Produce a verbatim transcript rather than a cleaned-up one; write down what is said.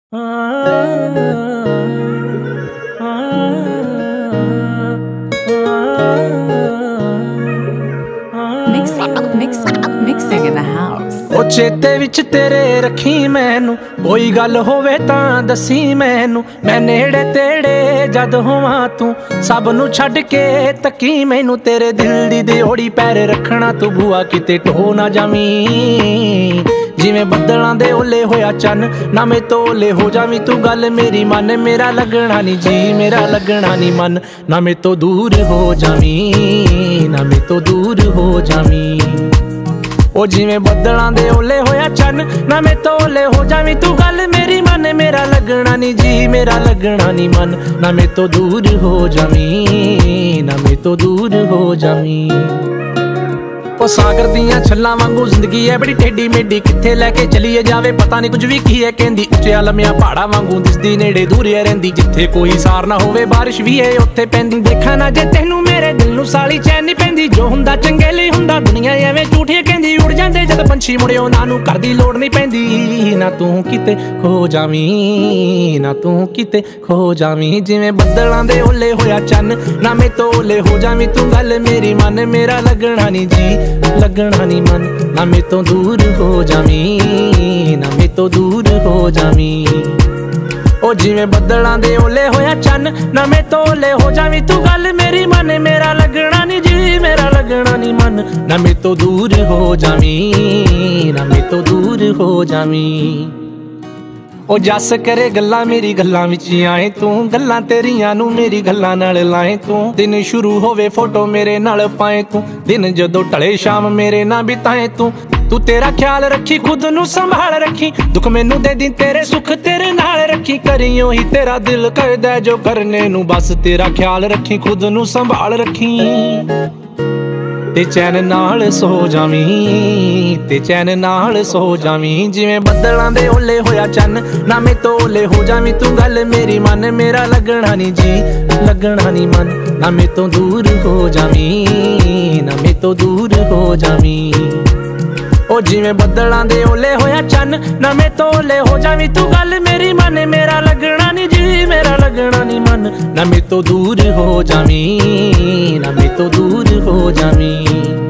Mixing in the house. ओ चेते विच तेरे रखी मैनू, कोई गल होवे तां दसी मैनू। मैं नेड़े तेड़े जद होवां तू सब नू छड्ड के तकी मैनू। तेरे दिल दी दिओड़ी पैर रखना तू बुआ किते ढो ना जावी। जिवें बदलां दे ओले होया चन ना मैं तोले हो जावी। तू गल मेरी मन, मेरा लगना नी जी, मेरा लगना नी मन। ना मैं तो दूर हो जावी, ना मैं तो दूर हो जावी। ओ जिवें बदलां दे ओले होया चन ना मैं तोले हो जावी। तू गल मेरी मन, मेरा लगना नी जी, मेरा लगना नी मन। ना मैं तो दूर हो जावी, ना मैं तो दूर हो जावी। ओ सागर दियां छल्लां वांगू जिंदगी है बड़ी टेढ़ी मेढ़ी, कित्थे लैके चलीए जावे पता नहीं कुछ भी की है कहंदी। उच्चिया लम्मिया पहाड़ा वांगू दिसदी नेड़े दूरिया रहिंदी। जिथे कोई सार ना होवे बारिश भी है उत्थे पैंदी। देखा ना जे तैनू मेरे दिल नू साली चैन नहीं पैंदी। जो हुंदा चंगे लई हुंदा दुनिया एवें झूठी कहंदी। उड़ जांदे जद पंछी मुड़े उन्हां नू घर दी लोड़ नहीं पैंदी। ना तू किते खो जावी, ना तू किते खो जावी। जिवें बदलां दे ओले होया चन ना मैं तोले हो जावी। तू गल मेरी मन, मेरा लगना नी जी, लगना नी मन। ना मैं तो दूर हो जावी, ना मैं तो दूर हो जावी। ओ जिवें बदलां दे ओले होया चन ना मैं तोले हो जावी। तू गल मेरी मन, मेरा लगना नी जी, मेरा लगना नी मन। ना मैं तो दूर हो जावी, ना मैं तो दूर हो जावी। ओ जस करे गल्लां मेरी गल्लां विच आए तू। गल्लां तेरियां नू मेरी गल्लां नाल लाए तू। दिन शुरू होवे फोटो मेरे नाल पाए तू। दिन जदों टले शाम मेरे ना बिताए तू। तू तेरा ख्याल रखी, खुद नू संभाल रखी। दुख मैनू दे दी, तेरे सुख तेरे नाल रखी। करियो ही तेरा दिल करदा जो करने नू। बस तेरा ख्याल रखी, खुद नू संभाल रखी। ते चैन नाल सो जावी, ते चैन नाल सो जावी। जिवें बदलां दे ओले होया चन ना मैं तोले हो जावी। तू गल मेरी मन, मेरा लगना नी जी, लगना नी मन। ना मैं तो दूर हो जावी, ना मैं तो दूर हो जावी। ओ जिवें बदलां दे ओले होया चन ना मैं तोले हो जावी। तू गल मेरी मन, मेरा लगना नी जी, मेरा लगना नी मन। ना मैं तो दूर हो जावी, ना मैं तो दूर हो जावी।